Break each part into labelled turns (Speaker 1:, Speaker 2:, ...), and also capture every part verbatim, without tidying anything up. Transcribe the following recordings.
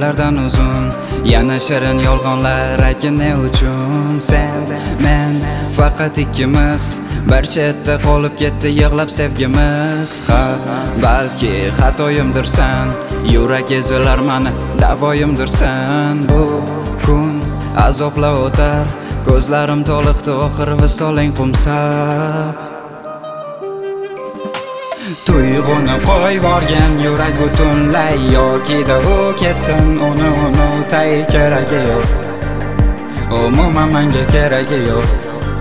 Speaker 1: yillardan uzun, yana shirin yolg'onlar aytgan ne uchun? Sen, men, faqat ikkimiz, bir chetda qolib ketdi yig'lab sevgimiz. Ha, balki xatoyimdirsan, yurak ezilar mani davoyimdirsan. Bu kun azobla o'tar, ko'zlarim toliqdi oxir vistoling qumsab. Tuyg'uni qo'yvorgan yurak butunlay, yokida u ketsin, uni unutay, keragi yo'q, umuman menga keragi yo'q.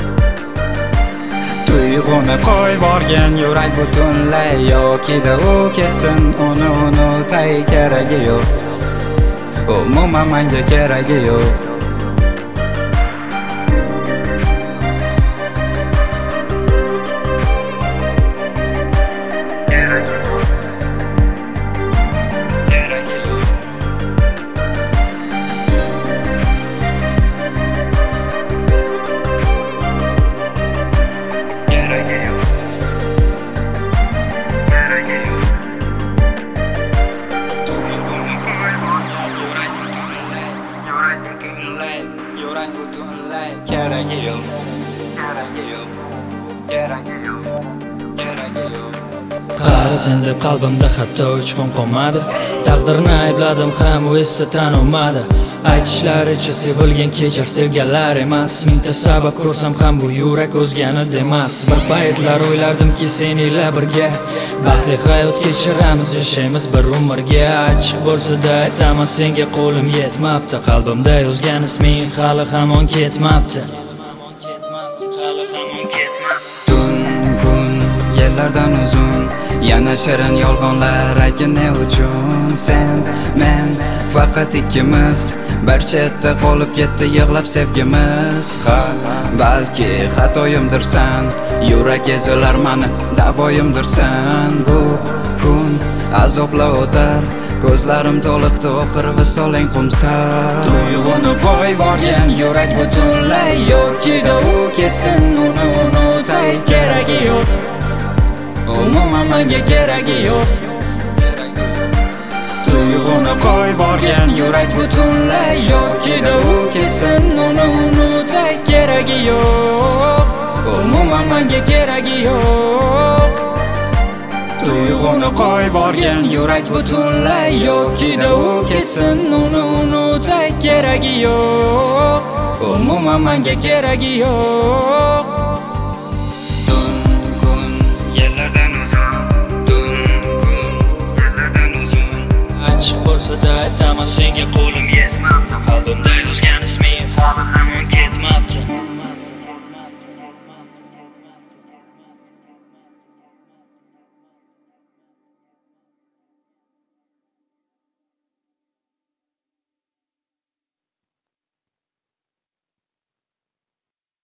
Speaker 1: Tuyg'uni qo'yvorgan yurak butunlay, yokida u ketsin, uni unutay, keragi yo'q, umuman menga keragi yo'q. Keragi yo'q, keragi yo'q, keragi yo'q, keragi yo'q.
Speaker 2: Qarasan deb qalbimda hatto uchqun qolmadi. Taqdirni aybladim ham u esa tan olmadi. Aytishlaricha sevilgan kechar sevganlar emas. Mingta sabab ko'rsam ham bu yurak o'zgani demas. Bir paytlar o'ylardimki sen ila birga baxtli hayot kechiramiz, yashaymiz bir umrga. Achchiq bo'lsa-da aytaman senga qo'lim yetmabdi. Qalbimda yozgan isming hali hamon ketmabdi.
Speaker 1: Tun kun yillardan uzun, yana shirin yolg'onlar aytgan ne uchun? Sen, men, faqat ikkimiz, bir chetda qolib ketdi yig'lab sevgimiz. Ha, balki xatoyimdirsan, yurak ezilar mani davoyimdirsan. Bu kun azobla o'tar, ko'zlarim toliqdi oxir vistoling qumsab. Tuyg'uni qo'yvorgan yurak butunlay, yokida u ketsin, uni unutay, keragi yo'q, umuman menga keragi yo'q. Tuyg'uni qo'yvorgan yurak butunlay, yokida u ketsin, uni unutay, keragi yo'q, umuman menga keragi yo'q. Tuyg'uni qo'yvorgan yurak butunlay, yokida u ketsin, uni unutay, keragi yo'q, umuman menga keragi yo'q. Tun kun yillardan uzun, tun kun yillardan uzun.
Speaker 2: Achchiq bo'lsa-da aytaman senga qo'lim yetmabdi. Qalbimda yozgan isming hali ham